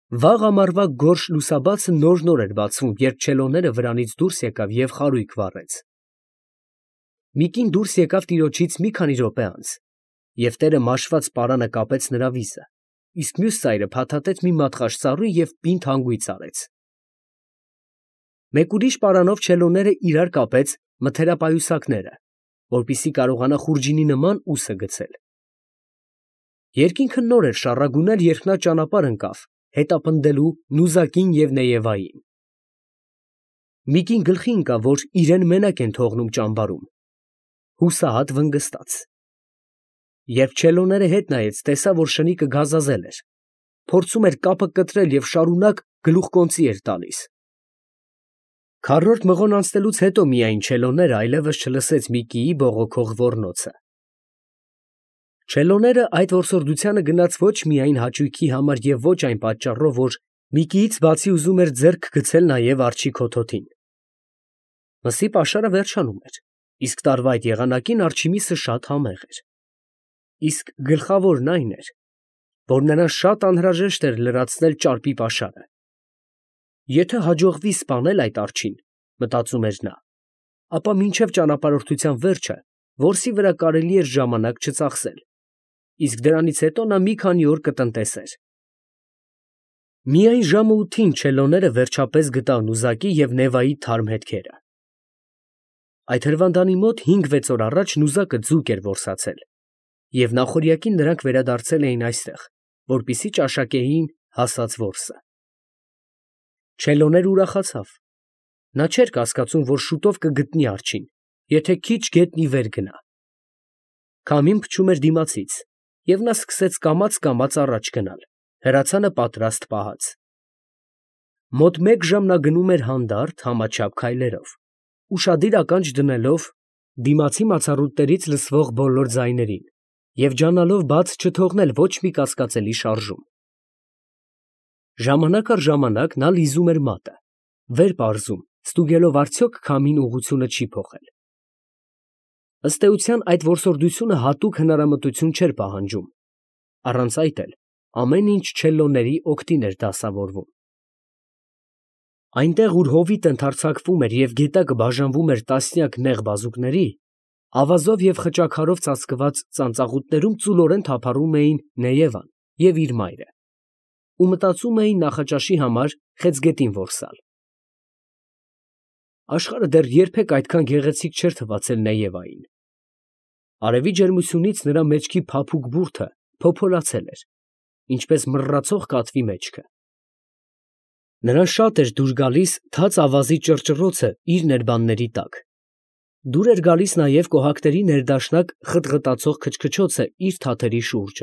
Վաղ ամառվա գորշ լուսաբացը նոր էր բացվում, երբ չելոները վրանից դուրս եկավ և խարույկ վառեց։ Միկին դուրս եկավ տիրոջից մի քանի րոպե անց, և տերը մաշված պարանը կապեց նրա վիզը, իսկ մյուս ծայրը փաթաթեց մի մատղաշ ծառի և պինդ հանգույց արեց։ Մեկ ուրիշ պարանով չելոները իրար կապեց մթերապայուսակները, որպեսզի կարողանա խուրջինի նման ուսը գցել։ Երկինքը նոր էր շառագունել, երբ նա ճանապարհ ընկավ, հետապնդելու Նուզակին և Նեևային։ Միկին գլխի ընկավ, որ իրեն մենակ են թողնում ճամբարում, հուսահատ վնգստաց։ Երբ չելոները հետ նայեց, տեսավ, որ շնիկը գազազել էր, փորձում էր կապը կտրել և շարունակ գլուխկոնծի էր տալիս։ Քառորդ մղոն անցնելուց հետո միայն չելոները այլևս չլսեց Միկիի բողոքող ոռնոցը։ Չելոները այդ որսորդությանը գնաց ոչ միայն հաճույքի համար և ոչ այն պատճառով, որ Միկիից բացի ուզում էր ձեռք գցել նաև արջի քոթոթին։ Մսի պաշարը վերջանում էր, իսկ տարվա այդ եղանակին արջի միսը շատ համեղ էր։ Իսկ գլխավորն այն էր, որ նրան շատ անհրաժեշտ էր լրացնել ճարպի պաշարը։ Եթե հաջողվի սպանել այդ արջին, մտածում էր նա, ապա մինչև ճանապարհորդության վերջը որսի վրա կարելի էր ժամանակ չծախսել, իսկ դրանից հետո նա մի քանի օր կտնտեսեր։ Միայն ժամը 8-ին չելոները վերջապես գտան Նուզակի և Նևայի թարմ հետքերը։ Այդ հրվանդանի մոտ 5-6 օր առաջ Նուզակը ձուկ էր որսացել, և նախօրյակին նրանք վերադարձել էին այստեղ, որպեսզի ճաշակեին հասած որսը։ Չելոները ուրախացավ։ Նա չէր կասկածում, որ շուտով կգտնի արջին, եթե քիչ գետնի վեր գնա։ Քամին փչում էր դիմացից, և նա սկսեց կամաց առաջ գնալ, հրացանը պատրաստ պահած։ Մոտ 1 ժամ նա գնում էր հանդարտ, համաչափ քայլերով, ուշադիր ականջ դնելով դիմացի մացառուտներից լսվող բոլոր ձայներին և ջանալով բաց չթողնել ոչ մի կասկածելի շարժում։ Ժամանակ առ ժամանակ նա լիզում էր մատը, վեր պարզում, ստուգելով արդյոք քամին ուղղությունը չի փոխել։ Ըստ էության այդ որսորդությունը հատուկ հնարամտություն չէր պահանջում, առանց այդ էլ ամեն ինչ չելոների օգտին էր դասավորվում։ Այնտեղ, ուր հովիտը ընդարձակվում էր և գետակը բաժանվում էր տասնյակ նեղ բազուկների, ավազով և խճաքարով ծածկված ծանծաղուտներում ծուլորեն թափառում էին Նեևան և իր մայրը ու մտածում էին նախաճաշի համար խեցգետին որսալ։ Աշխարհը դեռ երբեք այդքան գեղեցիկ չէր թվացել Նեևային։ Արևի ջերմությունից նրա մեջքի փափուկ բուրդը փոփոլացել էր, ինչպես մռռացող կատվի մեջքը։ Նրան շատ էր դուր գալիս թաց ավազի ճռճռոցը իր ներբանների տակ։ Դուր էր գալիս նաև կոհակների ներդաշնակ խտղտացող քչքչոցը իր թաթերի շուրջը։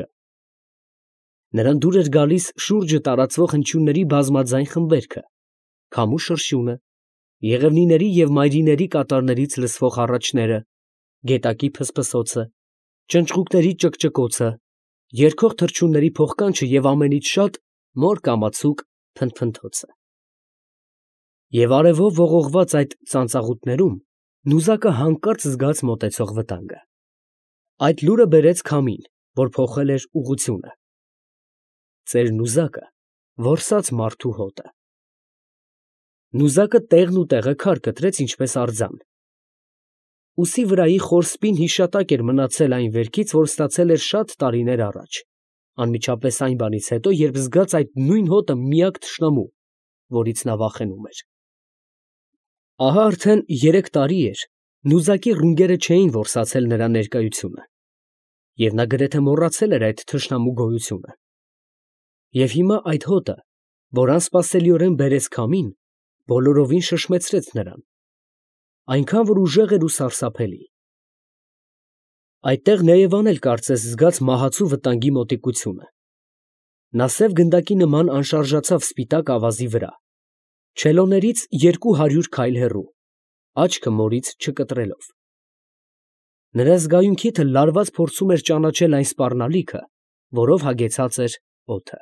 Նրան դուր էր գալիս շուրջը տարածվող հնչյունների բազմաձայն խմբերգը, քամու շրշյունը, եղևնիների և մայրիների կատարներից լսվող հառաչները, գետակի фսֆսոցը, ճնճղուկների ճկճկոցը, երգող թռչունների փոխկանչը և ամենից շատ մոր կամացուկ փնթփնթոցը։ Եվ արևով ողողված այդ ծանծաղուտներում Նուզակը հանկարծ զգաց մոտեցող վտանգը։ Այդ լուրը բերեց քամին, որ փոխել էր ուղղությունը։ Ծեր Նուզակը որսաց մարդու հոտը։ Նուզակը տեղն ու տեղը քար կտրեց, ինչպես արձան։ Ուսի վրայի խոր սպին հիշատակ էր մնացել այն վերքից, որ ստացել էր շատ տարիներ առաջ, անմիջապես այն բանից հետո, երբ զգաց այդ նույն հոտը միակ թշնամու, որից նա վախենում էր։ Ահա արդեն 3 տարի էր Նուզակի ռունգերը չէին որսացել նրա ներկայությունը, և նա գրեթե մոռացել էր այդ թշնամու գոյությունը։ Եվ հիմա այդ հոտը, որ անսպասելիորեն բերեց քամին, բոլորովին շշմեցրեց նրան, այնքան որ ուժեղ էր ու սարսափելի։ Այդտեղ Նեևան էլ կարծես զգաց մահացու վտանգի մոտիկությունը։ Նա սև գնդակի նման անշարժացավ սպիտակ ավազի վրա, չելոներից 200 քայլ հեռու, աչքը մորից չկտրելով։ Նրա զգայունքիթը լարված փորձում էր ճանաչել այն սպառնալիքը, որով հագեցած էր օդը։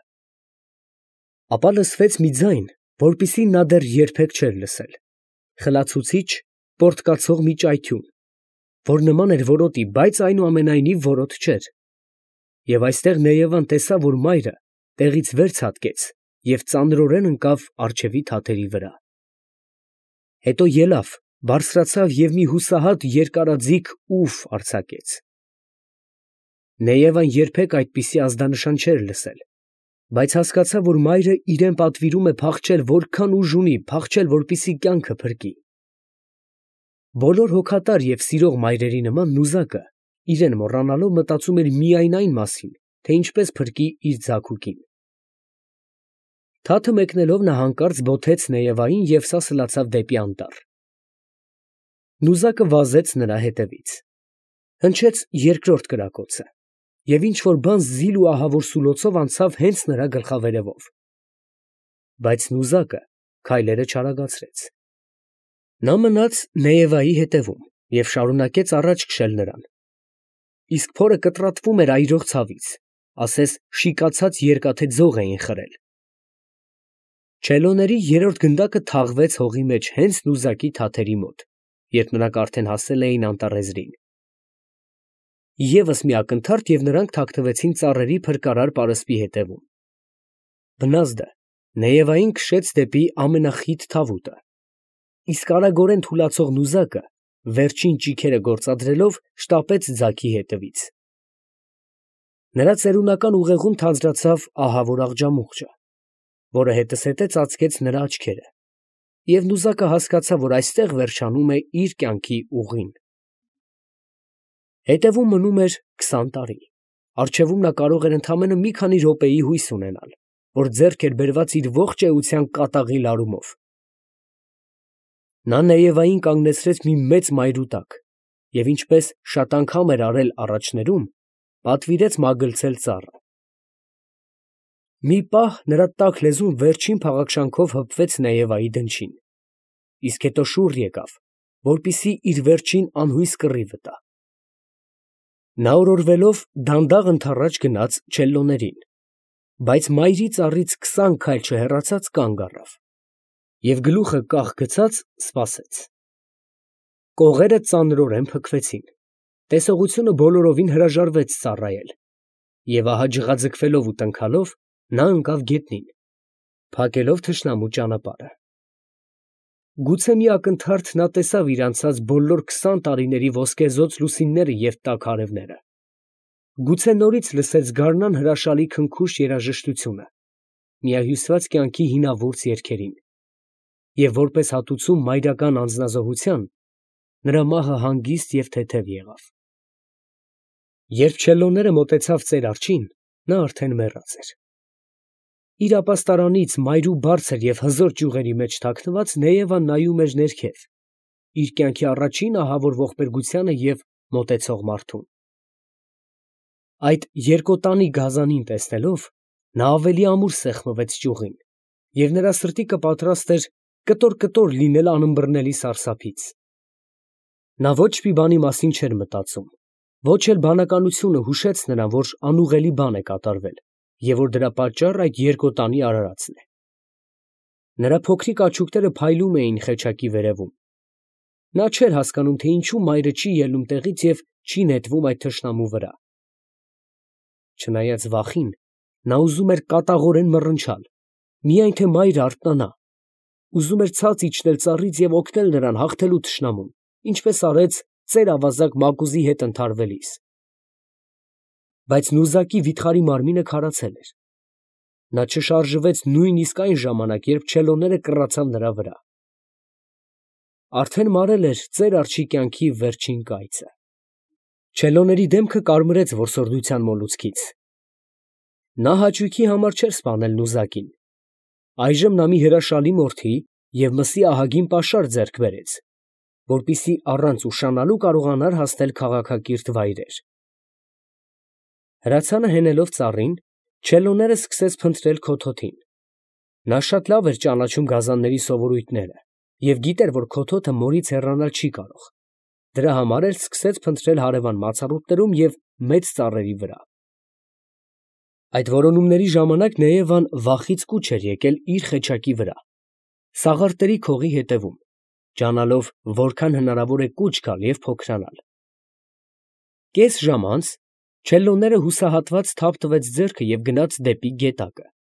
Ապա լսվեց մի ձայն, որպիսի նա դեռ երբեք չէր լսել, խլացուցիչ, պոռթկացող մի ճայթյուն, որ նման էր որոտի, բայց այնուամենայնիվ որոտ չէր։ Եվ այստեղ Նեևան տեսավ, որ մայրը տեղից վեր ցատկեց և ծանրորեն ընկավ առջևի թաթերի վրա։ Հետո ելավ, բարձրացավ և մի հուսահատ երկարաձիգ ուֆ արձակեց։ Նեևան երբեք այդպիսի ազդանշան չէր լսել, բայց հասկացավ, որ մայրը իրան պատվիրում է փախչել որքան ուժ ունի, փախչել, որպեսզի կյանքը փրկի։ Բոլոր հոգատար և սիրող մայրերի նման նուզակը, իրեն մոռանալով, մտածում էր միայն այն մասին, թե ինչպես փրկի իր ձագուկին։ Թաթը մեկնելով նա հանկարծ բոթեց Նեևային և սա սլացավ դեպի անտառ։ Նուզակը վազեց նրա հետևից։ Հնչեց երկրորդ կրակոցը, և ինչ֊որ բան զիլ ու ահավոր սուլոցով անցավ հենց նրա գլխավերևով։ Բայց նուզակը քայլերը չարագացրեց։ Նա մնաց Նեևայի հետևում և շարունակեց առաջ քշել նրան։ Իսկ փորը կտրատվում էր այրող ցավից, ասես շիկացած երկաթե ձող էին խրել։ Չելոների երրորդ գնդակը թաղվեց հողի մեջ հենց նուզակի թաթերի մոտ, երբ նրանք արդեն հասել էին անտառեզրին։ Եվս մի ակնթարթ, և նրանք թաքնվեցին ծառերի փրկարար պարսպի հետևում։ Բնազդը Նեևային քշեց դեպի ամենախիտ թավուտը, իսկ արագորեն թուլացող նուզակը, վերջին ճիգերը գործադրելով, շտապեց ձագի հետևից։ Նրա ծերունական ուղեղում թանձրացավ ահավոր աղջամուղջը, որը հետզհետե ծածկեց նրա աչքերը, և նուզակը հասկացավ, որ այստեղ վերջանում է իր կյանքի ուղին։ Հետևում մնում էր 20 տարի, առջևում նա կարող էր ընդամենը մի քանի րոպեի հույս ունենալ, որ ձեռք էր բերված իր ողջ էության կատաղի լարումով։ Նա Նեևային կանգնեցրեց մի մեծ մայրու տակ և, ինչպես շատ անգամ էր արել առաջներում, պատվիրեց մագլցել ծառը։ Մի պահ նրա տաք լեզուն վերջին փաղաքշանքով հպվեց Նեևայի դնչին, իսկ հետո շուռ եկավ, որպեսզի իր վերջին անհույս կռիվը տա։ Նա օրորվելով դանդաղ ընդառաջ գնաց Չելլոներին, բայց մայրի ծառից 20 քայլ չհեռացած կանգ առավ և գլուխը կախ գցած սպասեց։ Կողերը ծանրորեն փքվեցին, տեսողությունը բոլորովին հրաժարվեց ծառայել, և ահա ջղաձգվելով ու տնքալով, նա ընկավ գետնին, փակելով թշնամու ճանապարհը։ Գուցե մի ակնթարթ նա տեսավ իր անցած բոլոր 20 տարիների ոսկեզօծ լուսինները և տաք արևները, գուցե նորից լսեց գարնան հրաշալի քնքուշ երաժշտությունը, միահյուսված կյանքի հինավուրց երգերին, և որպես հատուցում մայրական անձնազոհության, նրա մահը հանգիստ և թեթև եղավ։ Երբ Չելլոները մոտեցավ ծեր արջին, նա արդեն մեռած էր։ Իր ապաստարանից մայրու բարձր և հզոր ճյուղերի մեջ թաքնված, Նեևան նայում էր ներքև, իր կյանքի առաջին ահավոր ողբերգությանը և մոտեցող մարդուն։ Այդ երկոտանի գազանին տեսնելով, նա ավելի ամուր սեղմվեց ճյուղին, և նրա սրտիկը պատրաստ էր կտոր լինել անըմբռնելի սարսափից։ Նա ոչ մի բանի մասին չէր մտածում, ոչ էլ բանականությունը հուշեց նրան, որ անուղղելի բան է կատարվել, և որ դրա պատճառը այդ երկոտանի արարածն է։ Նրա փոքրիկ աչուկները փայլում էին խեչակի վերևում։ Նա չէր հասկանում, թե ինչու մայրը չի ելնում տեղից և չի նետվում այդ թշնամու վրա։ Չնայած վախին, նա ուզում էր կատաղորեն մռնչալ, միայն թե մայրը արթնանա, ուզում էր ցած իջնել ծառից և օգնել նրան հաղթելու թշնամուն, ինչպես արեց ծեր ավազակ մագուզի հետ ընդհարվելիս։ Բայց նուզակի վիթխարի մարմինը քարացել էր։ Նա չշարժվեց նույնիսկ այն ժամանակ, երբ Չելլոները կռացան նրա վրա։ Արդեն մարել էր ծեր արջի կյանքի վերջին կայծը։ Չելլոների դեմքը կարմրեց որսորդության մոլուցքից։ Նա հաճույքի համար չէր սպանել նուզակին։ Այժմ նա մի հրաշալի մորթի և մսի ահագին պաշար ձեռք բերեց, որպեսզի առանց ուշանալու կարողանար հասնել քաղաքակիրթ վայրեր։ Հրացանը հենելով ծառին, Չելլոները սկսեց փնտրել քոթոթին։ Նա շատ լավ էր ճանաչում գազանների սովորույթները և գիտեր, որ քոթոթը մորից հեռանալ չի կարող։ Դրա համար էլ սկսեց փնտրել հարևան մացառուտներում և մեծ ծառերի վրա։ Այդ որոնումների ժամանակ Նեևան վախից կուչ էր եկել իր խեչակի վրա, սաղարթերի քողի հետևում, ջանալով որքան հնարավոր է կուչ գալ և փոքրանալ։ Կես ժամ անց Չելլոները հուսահատված թափ տվեց ձեռքը և գնաց դեպի գետակը,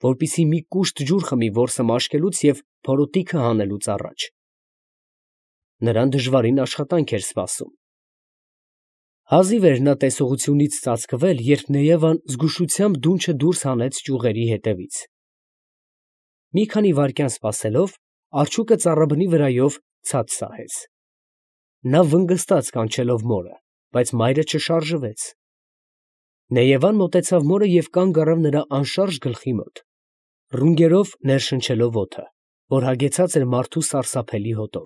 որպեսզի մի կուշտ ջուր խմի որսը մաշկելուց և փորոտիքը հանելուց առաջ։ Նրան դժվարին աշխատանք էր սպասում։ Հազիվ էր նա տեսողությունից ծածկվել, երբ Նեևան զգուշությամբ դունչը դուրս հանեց ճյուղերի ետևից։ Մի քանի վայրկյան սպասելով, արջուկը ծառաբնի վրայով ցած սահեց։ Նա վնգստաց կանչելով մորը, բայց մայրը չշարժվեց։ Նեևան մոտեցավ մորը և կանգ առավ նրա անշարժ գլխի մոտ, ռունգերով ներշնչելով օդը, որ հագեցած էր մարդու սարսափելի հոտով։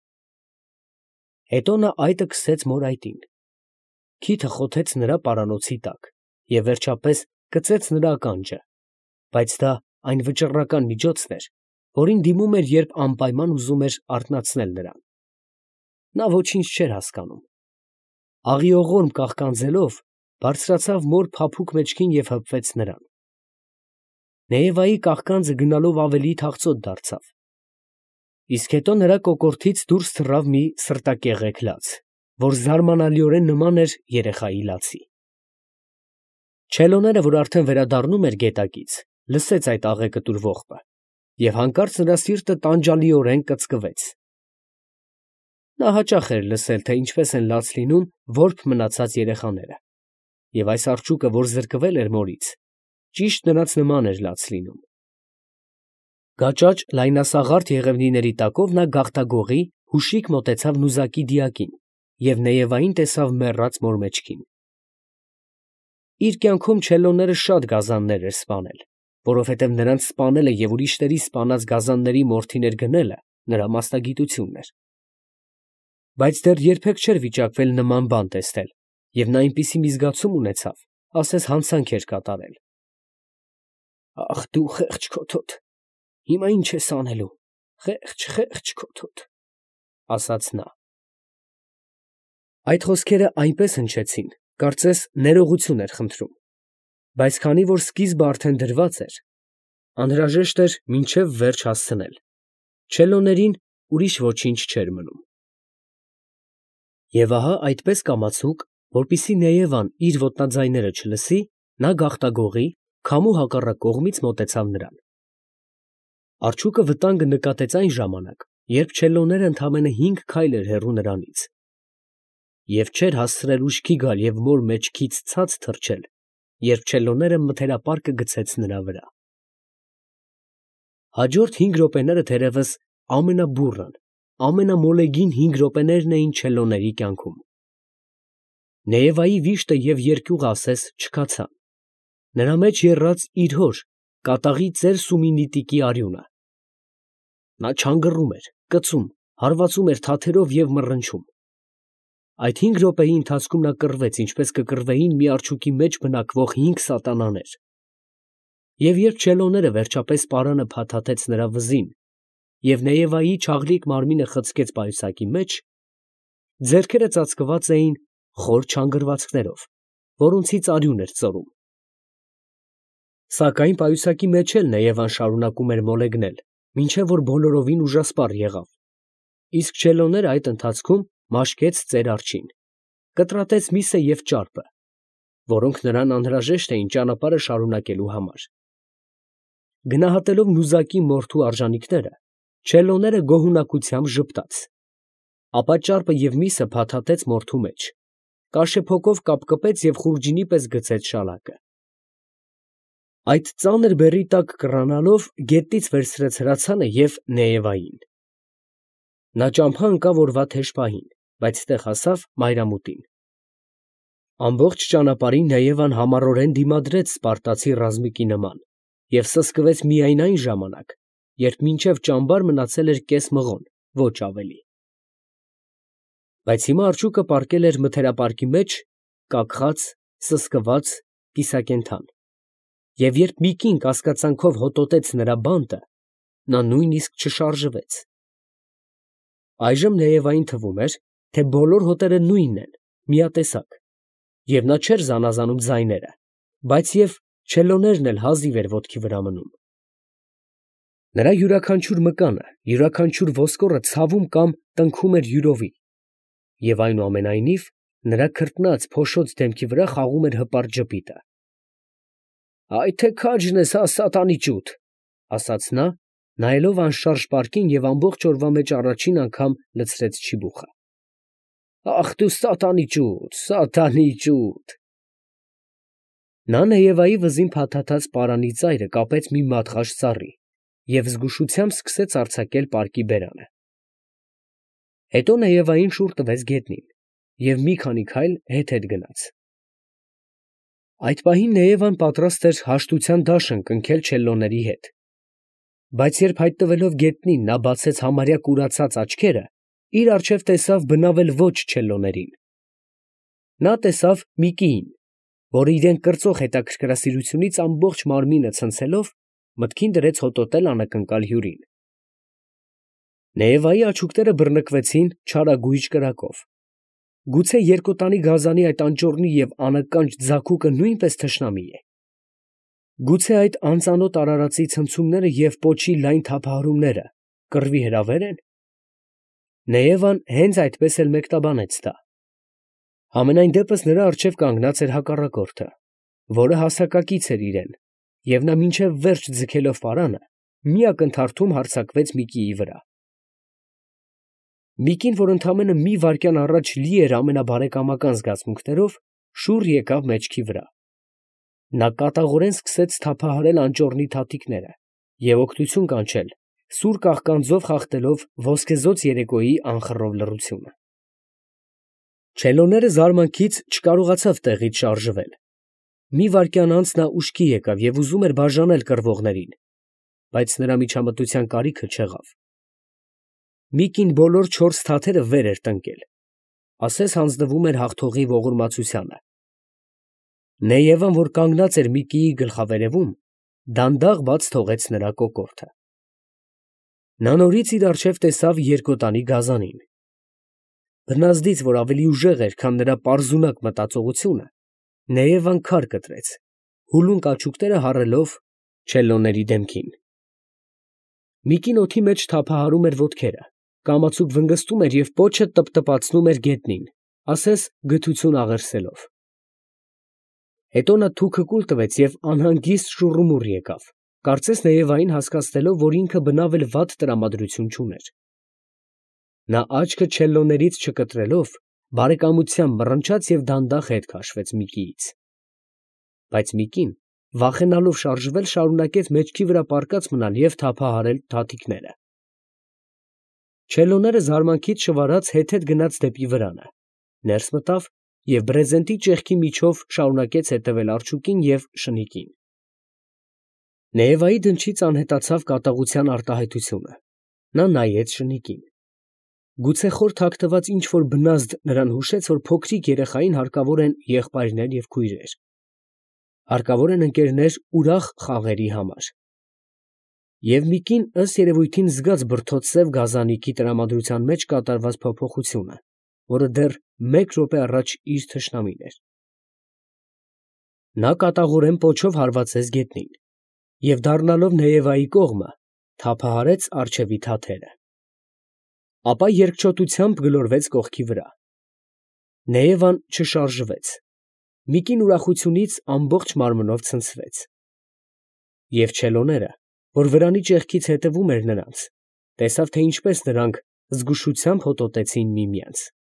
Հետո նա այտը քսեց մոր այտին, քիթը խոթեց նրա պարանոցի տակ և վերջապես կծեց նրա ականջը, բայց դա այն վճռական միջոցն էր, որին դիմում էր, երբ անպայման ուզում էր արթնացնել նրան։ Նա ոչինչ չէր հասկանում։ Աղիողորմ կաղկանձելով, բարձրացավ մոր փափուկ մեջքին և հպվեց նրան։ Նեևայի կաղկանձը գնալով ավելի թախծոտ դարձավ, իսկ հետո նրա կոկորդից դուրս թռավ մի սրտակեղեք լաց, որ զարմանալիորեն նման էր երեխայի լացի։ Չելոները, որ արդեն վերադառնում էր գետակից, լսեց այդ աղեկտուր ողբը, և հանկարծ նրա սիրտը տանջալիորեն կծկվեց։ Նա հաճախ էր լսել, թե ինչպես են լաց լինում որբ մնացած երեխաները, և այս արջուկը, որ զրկվել էր մորից, ճիշտ նրանց նման էր լաց լինում։ Գաճաճ լայնասաղարթ եղևնիների տակով նա գաղտագողի հուշիկ մոտեցավ նուզակի դիակին և Նեևային տեսավ մեռած մոր մեջքին։ Իր կյանքում չելոները շատ գազաններ էր սպանել, որովհետև նրանց սպանելը և ուրիշների սպանած գազանների մորթիներ գնելը նրա մասնագիտությունն էր։ Բայց դեռ երբեք չէր վիճակվել նման բան տեսնել, և նա այնպիսի մի զգացում ունեցավ, ասես հանցանք էր կատարել։ «Ախ դու խեղճ քոթոտ, հիմա ի՞նչ ես անելու, խեղճ քոթոտ», ասաց նա։ Այդ խոսքերը այնպես հնչեցին, կարծես ներողություն էր խնդրում, բայց քանի որ սկիզբը արդեն դրված էր, անհրաժեշտ էր մինչև վերջ հասցնել, չելոներին ուրիշ ոչինչ չէր մնում։ Եվ ահա այդպես կամացուկ, որպեսզի Նեևան իր ոտնաձայները չլսի, նա գաղտագողի, քամու հակառակ կողմից մոտեցավ նրան։ Արջուկը վտանգը նկատեց այն ժամանակ, երբ չելոները ընդամենը 5 քայլ էր հեռու նրանից, և չէր հասցրել ուշքի գալ և մոր մեջքից ցած թռչել, երբ չելոները մթերապարկը գցեց նրա վրա։ Հաջորդ 5 րոպեները թերևս ամենաբուռն, ամենամոլեգին 5 րոպեներն էին չելոների կյանքում։ Նեևայի վիշտը և երկյուղը ասես չքացան։ Նրա մեջ եռաց իր հոր, կատաղի ծեր Սումի֊Նիտիկի արյունը։ Նա չանգռում էր, կծում, հարվածում էր թաթերով և մռնչում։ Այդ 5 րոպեի ընթացքում նա կռվեց, ինչպես կկռվեին մի արջուկի մեջ բնակվող 5 սատանաներ։ Եվ երբ չելոները վերջապես պարանը փաթաթեց նրա վզին, և Նեևայի չաղլիկ մարմինը խցկեց պայուսակի մեջ, ձեռքերը ծածկված էին խոր չանգռվածքներով, որոնցից արյուն էր ծորում։ Սակայն պայուսակի մեջ էլ Նեևան շարունակում էր մոլեգնել, մինչև որ բոլորովին ուժասպառ եղավ, իսկ չելոները այդ ընթացքում մաշկեց ծեր արջին, կտրատեց միսը և ճարպը, որոնք նրան անհրաժեշտ էին ճանապարհը շարունակելու համար։ Գնահատելով նուզակի մորթու արժանիքները, չելոները գոհունակությամբ ժպտաց, ապա ճարպը և միսը փաթաթեց մորթու մեջ, կաշեփոկով կապկպեց և խուրջինի պես գցեց շալակը։ Այդ ծանր բեռի տակ կռանալով գետնից վերցրեց հրացանը և Նեևային։ Նա ճամփա ընկավ օրվա թեժ պահին, բայց տեղ հասավ մայրամուտին։ Ամբողջ ճանապարհին Նեևան համառորեն դիմադրեց սպարտացի ռազմիկի նման և սսկվեց միայն այն ժամանակ, երբ մինչև ճամբար մնացել էր կես մղոն, ոչ ավելի։ Բայց հիմա արջուկը պառկել էր մթերապարկի մեջ, կակղած, սսկված, կիսակենդան, և երբ մի կին կասկածանքով հոտոտեց նրա բանտը, նա նույնիսկ չշարժվեց։ Այժմ Նեևային թվում էր, թե բոլոր հոտերը նույնն են, միատեսակ, և նա չէր զանազանում ձայները, բայց և չելոներն էլ հազիվ էր ոտքի վրա մնում։ Նրա յուրաքանչյուր մկանը, յուրաքանչյուր ոսկորը ցավում կամ տնքում էր յուրովի, և այնուամենայնիվ նրա քրտնած, փոշոց դեմքի վրա խաղում էր հպարտ ժպիտը։ Այ թե քաջն ես, հա սատանի ջութ, ասաց նա, նայելով անշարժ պարկին և ամբողջ օրվա մեջ առաջին անգամ լցրեց չիբուխը։ Ախ դու սատանի ջութ։ Նա Նեևայի վզին փաթաթած պարանի ծայրը կապեց մի մատղաշ ծառի և զգուշությամբ սկսեց արձակել պարկի բերանը։ Հետո Նեևային շուռ տվեց գետնին և մի քանի քայլ հետ գնաց։ Այդ պահին Նեևան պատրաստ էր հաշտության դաշն կնքել չելլոների հետ, բայց երբ հայտնվելով գետնին նա բացեց համարյա կուրացած աչքերը, իր առջև տեսավ բնավել ոչ չելլոներին։ Նա տեսավ մի կիին, որը իրեն կրծող հետաքրքրասիրությունից ամբողջ մարմինը ցնցելով, մտքին դրեց հոտոտել անակնկալ հյուրին։ Նեևայի աչուկները բռնկվեցին չարագույժ կրակով։ Գուցե երկոտանի գազանի այդ անճոռնի և անականջ ձագուկը նույնպես թշնամի է։ Գուցե այդ անծանոթ արարածի ցնցումները և պոչի լայն թափահարումները կռվի հրավեր են։ Նեևան հենց այդպես էլ մեկնաբանեց դա։ Համենայն դեպս նրա առջև կանգնած էր հակառակորդը, որը հասակակից էր իրեն, և նա մինչև վերջ ձգելով պարանը, մի ակնթարթում հարձակվեց Միկիի վրա։ Միկին, որ ընդամենը մի վայրկյան առաջ լի էր ամենաբարեկամական զգացմունքներով, շուռ եկավ մեջքի վրա։ Նա կատաղորեն սկսեց թափահարել անճոռնի թաթիկները և օգնություն կանչել, սուր կաղկանձով խախտելով ոսկեզօծ երեկոյի անխռով լռությունը։ Չելլոները զարմանքից չկարողացավ տեղից շարժվել։ Մի վայրկյան անց նա ուշքի եկավ և ուզում էր բաժանել կռվողներին, բայց նրա միջամտության կարիքը չեղավ։ Միկին բոլոր 4 թաթերը վեր էր տնկել, ասես հանձնվում էր հաղթողի ողորմածությանը։ Նեևան, որ կանգնած էր Միկիի գլխավերևում, դանդաղ բաց թողեց նրա կոկորդը։ Նա նորից իր առջև տեսավ երկոտանի գազանին։ Բնազդից, որ ավելի ուժեղ էր, քան նրա պարզունակ մտածողությունը, Նեևան քար կտրեց, հուլուն կաչուկները հառելով չելլոների դեմքին։ Միկին օդի մեջ թափահարում էր ոտքերը, կամացուկ վնգստում էր և պոչը տպտպացնում էր գետնին, ասես գթություն աղերսելով։ Հետո նա թուքը կուլ տվեց և անհանգիստ շուռումուռ եկավ, կարծես Նեևային հասկացնելով, որ ինքը բնավ էլ վատ տրամադրություն չուներ։ Նա աչքը չելլոներից չկտրելով, բարեկամությամբ մռնչաց և դանդաղ հետ քաշվեց Միկիից։ Բայց Միկին, վախենալով շարժվել, շարունակեց մեջքի վրա պառկած մնալ և թափահարել թաթիկները։ Չելլոները զարմանքից շվարած հետ գնաց դեպի վրանը, ներս մտավ և բրեզենտի ճեղքի միջով շարունակեց հետևել արջուկին և շնիկին։ Նեևայի դնչից անհետացավ կատաղության արտահայտությունը։ Նա նայեց շնիկին։ Գուցե խոր թաքնված ինչ֊որ բնազդ նրան հուշեց, որ փոքրիկ երեխային հարկավոր են եղբայրներ և քույրեր, հարկավոր են ընկերներ ուրախ խաղերի համար։ Եվ Միկին ըստ երևույթին զգաց բրդոտ սև գազանիկի տրամադրության մեջ կատարված փոփոխությունը, որը դեռ 1 րոպե առաջ իր թշնամին էր։ Նա կատաղորեն պոչով հարվածեց գետնին և, դառնալով Նեևայի կողմը, թափահարեց առջևի թաթերը։ Ապա երկչոտությամբ գլորվեց կողքի վրա։ Նեևան չշարժվեց։ Միկին ուրախությունից ամբողջ մարմնով ցնցվեց։ Եվ չելլոները, որ վրանի ճեղքից հետևում էր նրանց, տեսավ, թե ինչպես նրանք զգուշությամբ հոտոտեցին միմյանց։